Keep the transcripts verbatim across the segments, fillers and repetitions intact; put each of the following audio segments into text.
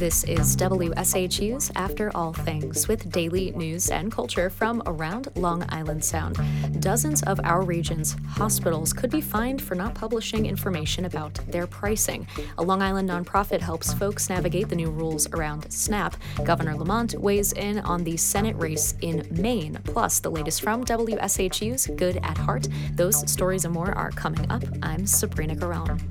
This is W S H U's After All Things, with daily news and culture from around Long Island Sound. Dozens of our region's hospitals could be fined for not publishing information about their pricing. A Long Island nonprofit helps folks navigate the new rules around SNAP. Governor Lamont weighs in on the Senate race in Maine. Plus, the latest from W S H U's Good at Heart. Those stories and more are coming up. I'm Sabrina Garone.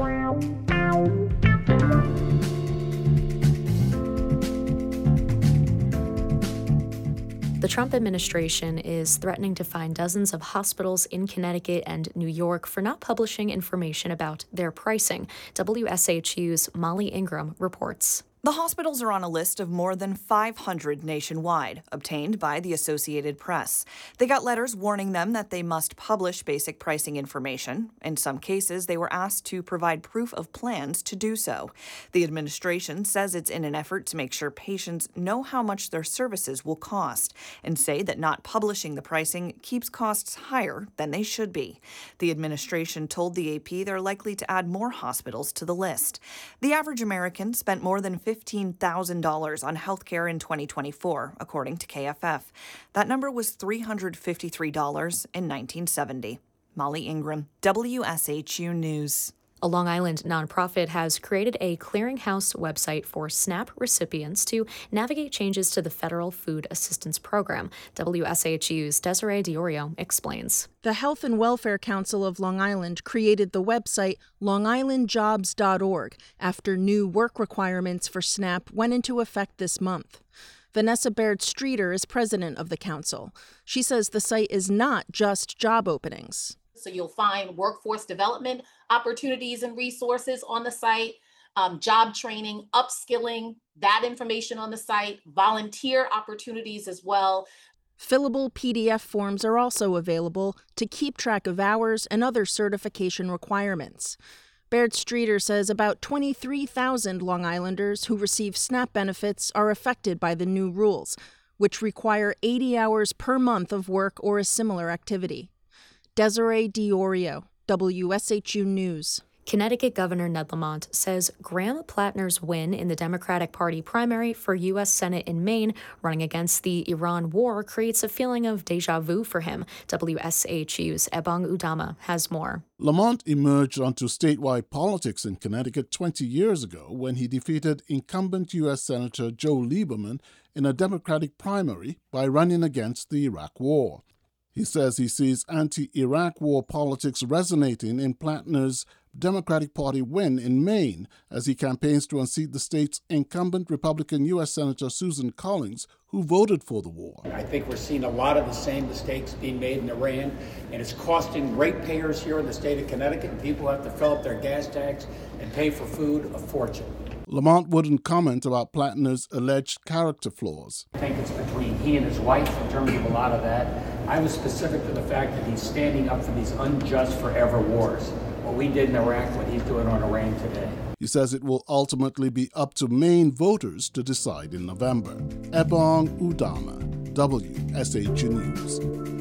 The Trump administration is threatening to fine dozens of hospitals in Connecticut and New York for not publishing information about their pricing. W S H U's Molly Ingram reports. The hospitals are on a list of more than five hundred nationwide, obtained by the Associated Press. They got letters warning them that they must publish basic pricing information. In some cases, they were asked to provide proof of plans to do so. The administration says it's in an effort to make sure patients know how much their services will cost, and say that not publishing the pricing keeps costs higher than they should be. The administration told the A P they're likely to add more hospitals to the list. The average American spent more than fifteen thousand dollars on health care in twenty twenty-four, according to K F F. That number was three hundred fifty-three dollars in nineteen seventy. Molly Ingram, W S H U News. A Long Island nonprofit has created a clearinghouse website for SNAP recipients to navigate changes to the federal food assistance program. W S H U's Desiree Diorio explains. The Health and Welfare Council of Long Island created the website long island jobs dot org after new work requirements for SNAP went into effect this month. Vanessa Baird Streeter is president of the council. She says the site is not just job openings. So you'll find workforce development opportunities and resources on the site, um, job training, upskilling, that information on the site, volunteer opportunities as well. Fillable P D F forms are also available to keep track of hours and other certification requirements. Baird Streeter says about twenty-three thousand Long Islanders who receive SNAP benefits are affected by the new rules, which require eighty hours per month of work or a similar activity. Desiree Diorio, W S H U News. Connecticut Governor Ned Lamont says Graham Plattner's win in the Democratic Party primary for U S Senate in Maine, running against the Iran war, creates a feeling of deja vu for him. W S H U's Ebong Udama has more. Lamont emerged onto statewide politics in Connecticut twenty years ago when he defeated incumbent U S Senator Joe Lieberman in a Democratic primary by running against the Iraq War. He says he sees anti-Iraq war politics resonating in Plattner's Democratic Party win in Maine as he campaigns to unseat the state's incumbent Republican U S Senator Susan Collins, who voted for the war. I think we're seeing a lot of the same mistakes being made in Iran, and it's costing ratepayers here in the state of Connecticut, and people have to fill up their gas tanks and pay for food a fortune. Lamont wouldn't comment about Plattner's alleged character flaws. I think it's between he and his wife in terms of a lot of that. I was specific to the fact that he's standing up for these unjust forever wars. What we did in Iraq, what he's doing on Iran today. He says it will ultimately be up to Maine voters to decide in November. Ebong Udama, W S H U News.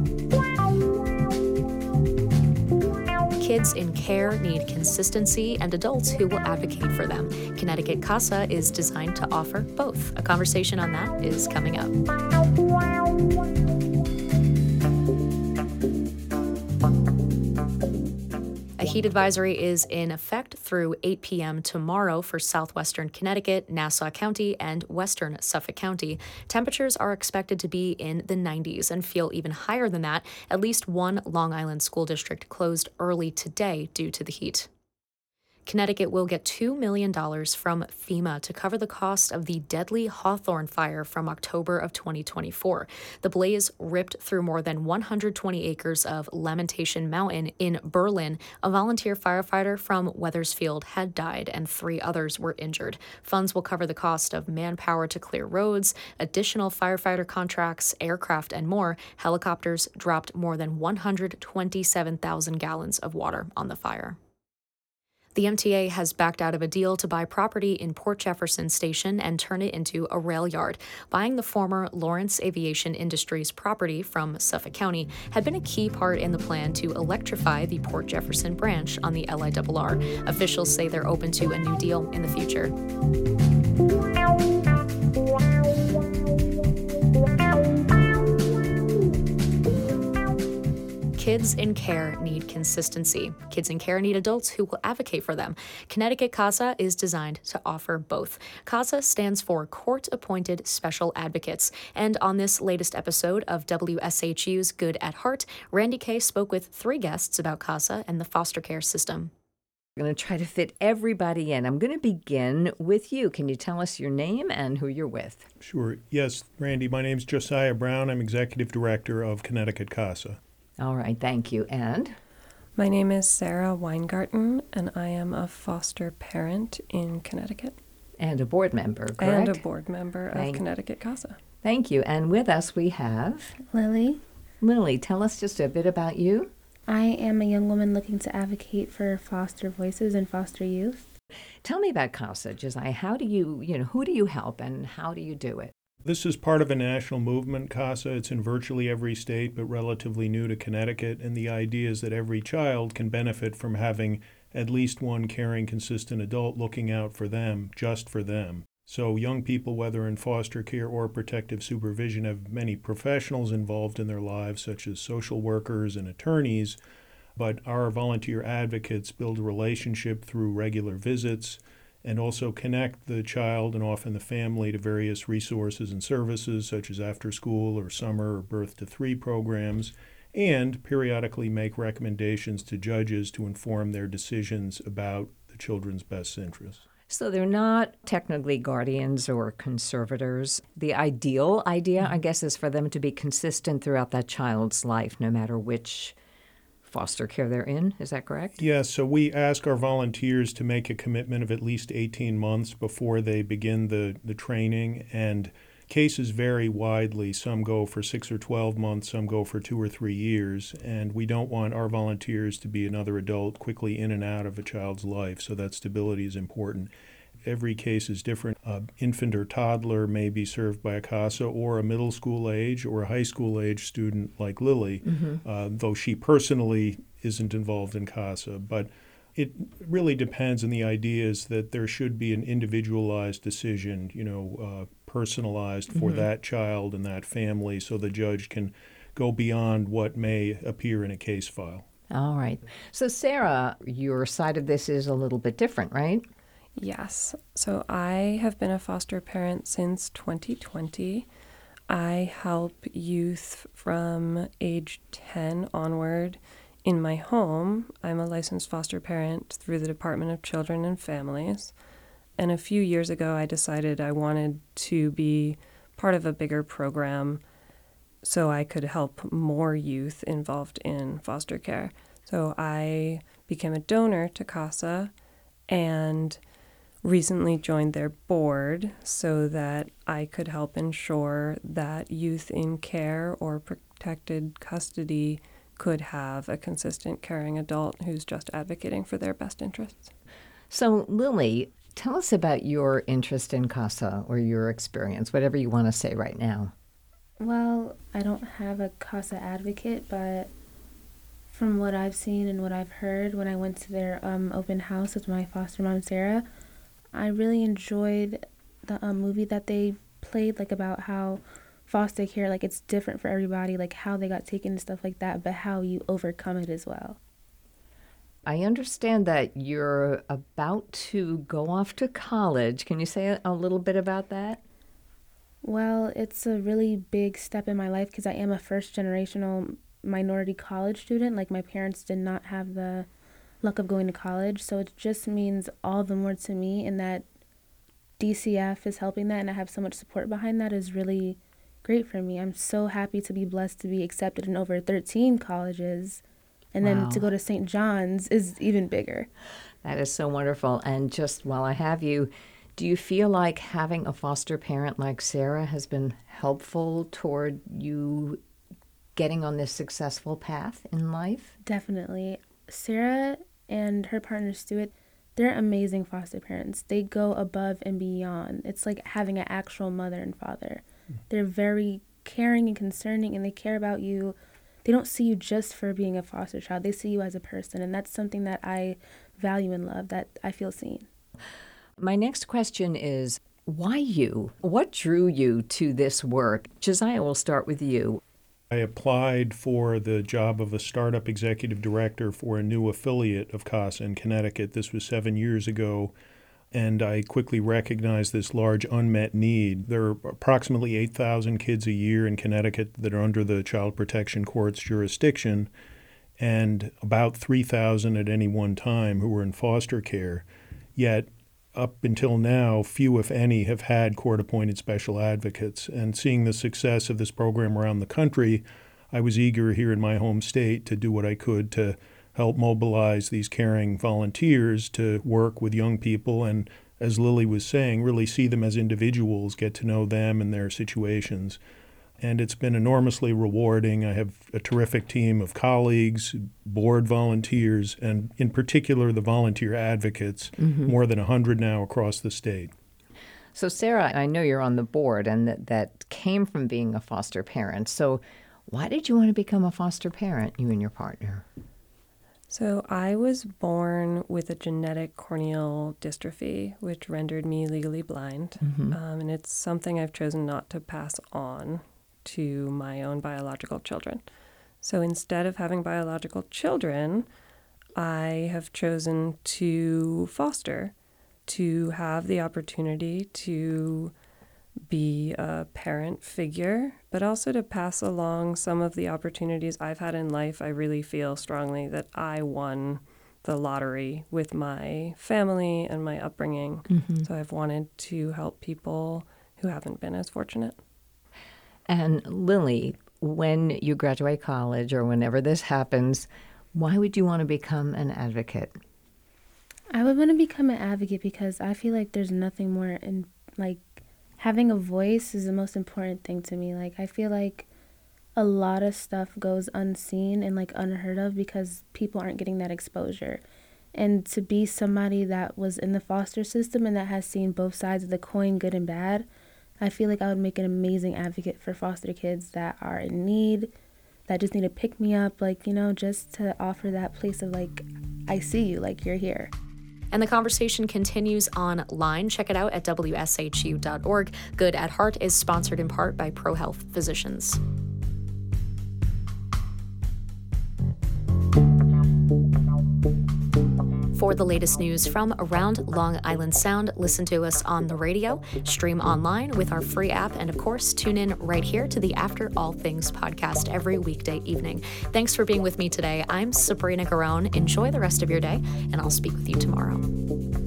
Kids in care need consistency and adults who will advocate for them. Connecticut CASA is designed to offer both. A conversation on that is coming up. A heat advisory is in effect through eight p.m. tomorrow for southwestern Connecticut, Nassau County, and western Suffolk County. Temperatures are expected to be in the nineties and feel even higher than that. At least one Long Island school district closed early today due to the heat. Connecticut will get two million dollars from FEMA to cover the cost of the deadly Hawthorne fire from October of twenty twenty-four. The blaze ripped through more than one hundred twenty acres of Lamentation Mountain in Berlin. A volunteer firefighter from Wethersfield had died and three others were injured. Funds will cover the cost of manpower to clear roads, additional firefighter contracts, aircraft, and more. Helicopters dropped more than one hundred twenty-seven thousand gallons of water on the fire. The M T A has backed out of a deal to buy property in Port Jefferson Station and turn it into a rail yard. Buying the former Lawrence Aviation Industries property from Suffolk County had been a key part in the plan to electrify the Port Jefferson branch on the L I R R. Officials say they're open to a new deal in the future. Kids in care need consistency. Kids in care need adults who will advocate for them. Connecticut CASA is designed to offer both. CASA stands for Court-Appointed Special Advocates. And on this latest episode of W S H U's Good at Heart, Randy Kay spoke with three guests about CASA and the foster care system. We're going to try to fit everybody in. I'm going to begin with you. Can you tell us your name and who you're with? Sure. Yes, Randy, my name's Josiah Brown. I'm Executive Director of Connecticut CASA. All right, thank you. And? My name is Sarah Weingarten, and I am a foster parent in Connecticut. And a board member, correct? And a board member Thank- of Connecticut CASA. Thank you. And with us we have? Lily. Lily, tell us just a bit about you. I am a young woman looking to advocate for foster voices and foster youth. Tell me about CASA, Josiah. How do you, you know, who do you help and how do you do it? This is part of a national movement, CASA. It's in virtually every state, but relatively new to Connecticut. And the idea is that every child can benefit from having at least one caring, consistent adult looking out for them, just for them. So young people, whether in foster care or protective supervision, have many professionals involved in their lives, such as social workers and attorneys. But our volunteer advocates build a relationship through regular visits and also connect the child and often the family to various resources and services, such as after school or summer or birth to three programs, and periodically make recommendations to judges to inform their decisions about the children's best interests. So they're not technically guardians or conservators. The ideal idea, I guess, is for them to be consistent throughout that child's life, no matter which foster care they're in. Is that correct? Yes, so we ask our volunteers to make a commitment of at least eighteen months before they begin the, the training, and cases vary widely. Some go for six or twelve months, some go for two or three years, and we don't want our volunteers to be another adult quickly in and out of a child's life, so that stability is important. Every case is different. An infant or toddler may be served by a CASA, or a middle school age or a high school age student like Lily, mm-hmm. uh, though she personally isn't involved in CASA. But it really depends, and the idea is that there should be an individualized decision, you know, uh, personalized for mm-hmm. that child and that family, so the judge can go beyond what may appear in a case file. All right. So Sarah, your side of this is a little bit different, right? Yes. So I have been a foster parent since twenty twenty. I help youth from age ten onward in my home. I'm a licensed foster parent through the Department of Children and Families. And a few years ago, I decided I wanted to be part of a bigger program so I could help more youth involved in foster care. So I became a donor to CASA and recently joined their board so that I could help ensure that youth in care or protected custody could have a consistent caring adult who's just advocating for their best interests. So Lily, tell us about your interest in CASA or your experience, whatever you want to say right now. Well, I don't have a CASA advocate, but from what I've seen and what I've heard when I went to their um, open house with my foster mom, Sarah, I really enjoyed the um, movie that they played, like about how foster care, like it's different for everybody, like how they got taken and stuff like that, but how you overcome it as well. I understand that you're about to go off to college. Can you say a, a little bit about that? Well, it's a really big step in my life because I am a first generational minority college student. Like my parents did not have the luck of going to college, so it just means all the more to me, and that D C F is helping that and I have so much support behind that is really great for me. I'm so happy to be blessed to be accepted in over thirteen colleges, and Wow. then to go to Saint John's is even bigger. That is so wonderful. And just while I have you, do you feel like having a foster parent like Sarah has been helpful toward you getting on this successful path in life? Definitely. Sarah and her partner Stuart, they're amazing foster parents. They go above and beyond. It's like having an actual mother and father. Mm. They're very caring and concerning, and they care about you. They don't see you just for being a foster child. They see you as a person, and that's something that I value and love, that I feel seen. My next question is, why you? What drew you to this work? Josiah, we'll start with you. I applied for the job of a startup executive director for a new affiliate of CASA in Connecticut. This was seven years ago, and I quickly recognized this large unmet need. There are approximately eight thousand kids a year in Connecticut that are under the Child Protection Court's jurisdiction, and about three thousand at any one time who are in foster care. Yet, up until now, few, if any, have had court-appointed special advocates. And seeing the success of this program around the country, I was eager here in my home state to do what I could to help mobilize these caring volunteers to work with young people and, as Lily was saying, really see them as individuals, get to know them and their situations. And it's been enormously rewarding. I have a terrific team of colleagues, board volunteers, and in particular the volunteer advocates, mm-hmm. more than one hundred now across the state. So Sarah, I know you're on the board, and that, that came from being a foster parent. So why did you want to become a foster parent, you and your partner? So I was born with a genetic corneal dystrophy, which rendered me legally blind. Mm-hmm. Um, and it's something I've chosen not to pass on to my own biological children. So instead of having biological children, I have chosen to foster, to have the opportunity to be a parent figure, but also to pass along some of the opportunities I've had in life. I really feel strongly that I won the lottery with my family and my upbringing. Mm-hmm. So I've wanted to help people who haven't been as fortunate. And Lily, when you graduate college or whenever this happens, why would you want to become an advocate? I would want to become an advocate because I feel like there's nothing more in, like, having a voice is the most important thing to me. Like, I feel like a lot of stuff goes unseen and, like, unheard of because people aren't getting that exposure. And to be somebody that was in the foster system and that has seen both sides of the coin, good and bad, I feel like I would make an amazing advocate for foster kids that are in need, that just need to pick me up, like, you know, just to offer that place of, like, I see you, like, you're here. And the conversation continues online. Check it out at W S H U dot org. Good at Heart is sponsored in part by ProHealth Physicians. For the latest news from around Long Island Sound, listen to us on the radio, stream online with our free app, and of course, tune in right here to the After All Things podcast every weekday evening. Thanks for being with me today. I'm Sabrina Garone. Enjoy the rest of your day, and I'll speak with you tomorrow.